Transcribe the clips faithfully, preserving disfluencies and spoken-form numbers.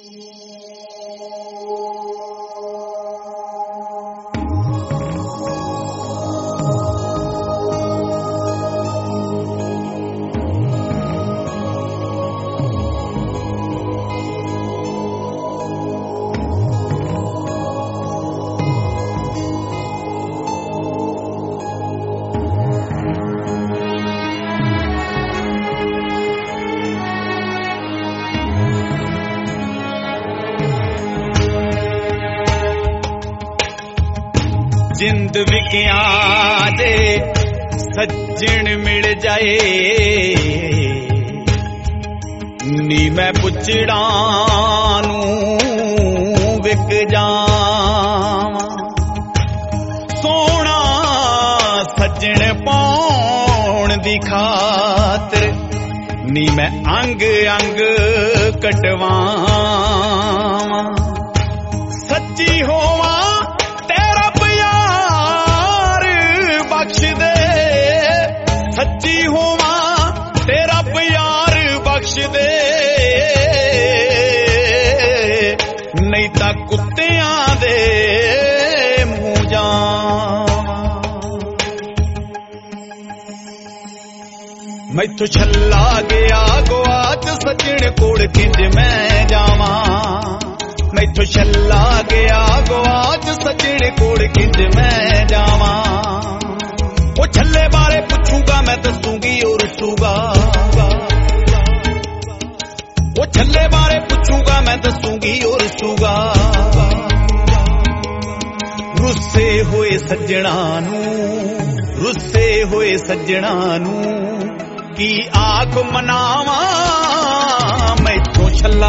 जिंद विकिया दे सज्जन मिल जाए नी मैं पुछड़ा नूं विक जावां सोना सज्जन पाउण दी खातर नी मैं अंग अंग कटवावां सच्ची होवां सच्ची होवां तेरा प्यार बख्श दे नहीं तां कुत्तियां दे मूंह जावां मैथों छल्ला गया गुआच सजण कोल किंज मैं जावां मैथों छल्ला गया गुआच सजण कोल किंज मैं जावां वो छल्ले बारे पूछूंगा मैं दसूंगी और रुसूगा वो छल्ले बारे पूछूंगा मैं दसूंगी और रुसूगा रुस्से होए सज्जणा नूं रुस्से होए सज्जणा नूं की आख मनावा मैथों छल्ला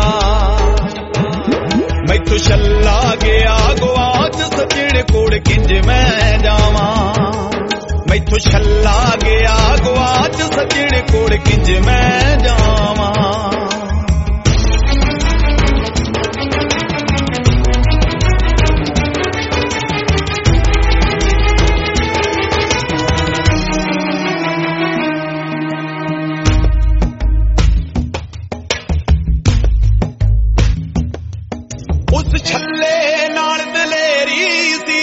मैथों छल्ला गया गुआच सज्जण कोल किंज मैं जावां मैथों छल्ला गया गुआच सजण कोल किंज मैं जावां उस छल्ले नाल दलेरी सी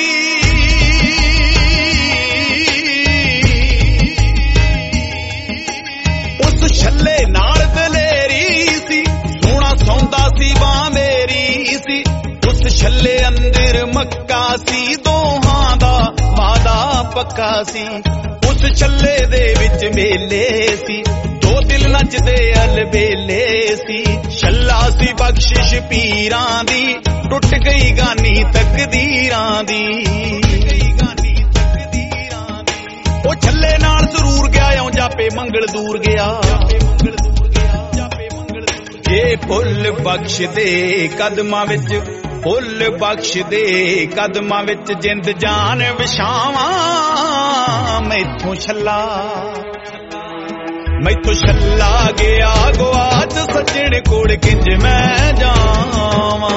छल्ले नाल दलेरी सी सोना सौंदा सी बां मेरी सी उस छल्ले अंदर मक्का सी दोहां दा वादा पक्का सी उस छल्ले दे विच मेले सी दो दिल नचदे अलबेले सी छल्ला सी बख्शिश पीरां दी टुट गई गानी तकदीरां दी ओ छल्ले नाल जरूर गया औ जापे मंगल दूर गया जे फुल बख्श दे कदमां विच फुल बख्श दे कदमां विच जिंद जान विछावां मैथों छल्ला मैथों छल्ला गया गुआच सजण कोल किंज मैं जावां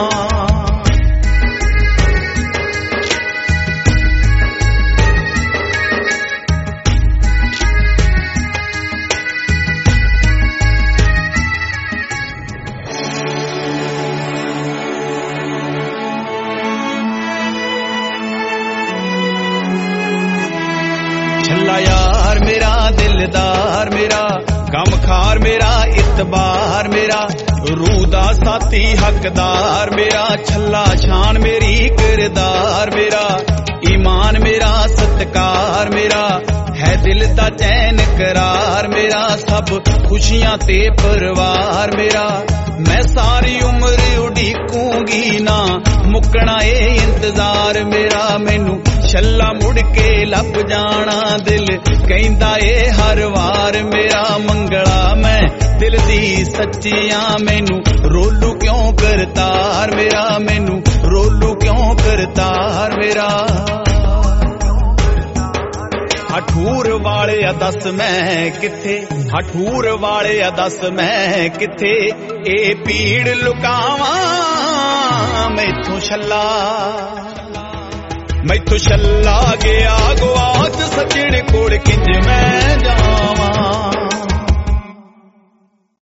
छल्ला यार मेरा दिलदार मेरा गमखार मेरा इतबार मेरा रूह दा साथी हकदार मेरा छल्ला शान मेरी किरदार मेरा ईमान मेरा सत्कार मेरा है दिल दा चैन करार मेरा सब खुशियां ते परवार मेरा मैं सारी उम्र उड़ीकूंगी ना मुकना ए इंतजार मेरा मैनू छल्ला मुड़ के लभ जाना दिल कहंदा ए हर वार मेरा मंगला मैं दिल दी सच्चियां मैनू रोलू क्यों करतार मेरा मैनू रोलू क्यों करतार मेरा हठूर वाले दस मैं किथे हठूर वाले दस मैं किथे ए पीड़ लुकावां मैथों छल्ला मैथों छल्ला गया गुआच सजण कोल किंज मैं जावां